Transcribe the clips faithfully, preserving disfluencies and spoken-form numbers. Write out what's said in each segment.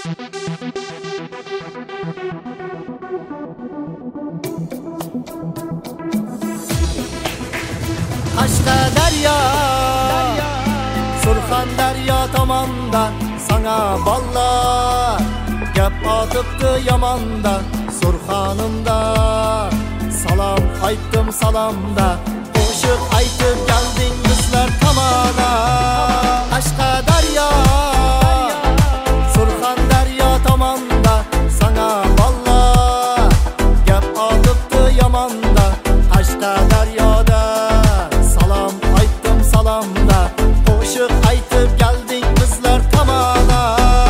Qashqadaryo, Surxondaryo tomonda sana ballar gap otibdi yomonda. Surxonimda salom aytdim salomda, qo'shiq aytib kelding bizlar tomona. Qashqadaryo, Surxondaryo tomonda sana ballar gap otibdi yomonda. Qashqadaryoda salom aytdim salomda, qo'shiq aytib kelding bizlar tomona.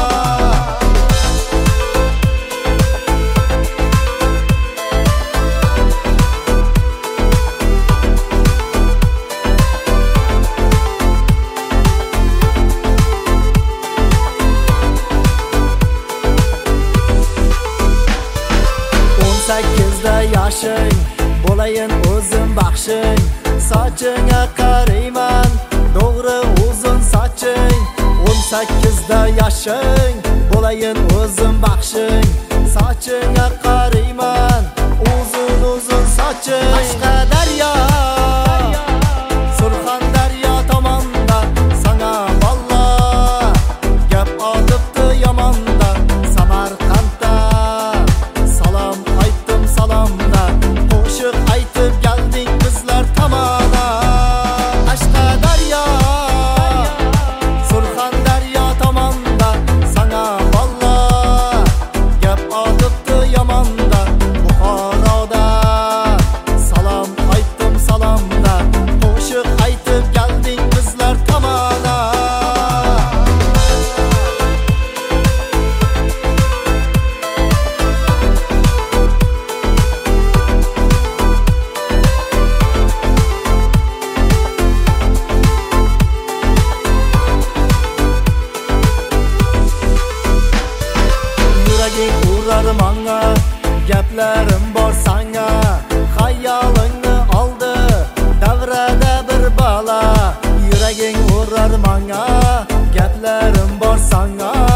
o'n sakkizda yoshing, bo'layin o'zim baxshing. Sochingga qarayman, to'g'ri uzun soching. o'n sakkizda yoshing, bo'layin o'zim baxshing. Sochingga qarayman, uzun uzun soching. Qashqadaryo, Surxondaryo tomonda sana ballar gap otibdi yomonda. Samarqandda salom aytdim salomda, qo'shiq aytib kelding bizlar tomona. Qashqadaryo, Surxondaryo tomonda sana ballar gap otibdi yomonda. Buxoroda salom aytdim salomda, qo'shiq aytib kelding bizlar tomona. Yuraging urar manga, gaplarim bor sanga. Xayolingni oldi davrada bir bala. Yuraging urar manga, gaplarim bor sanga.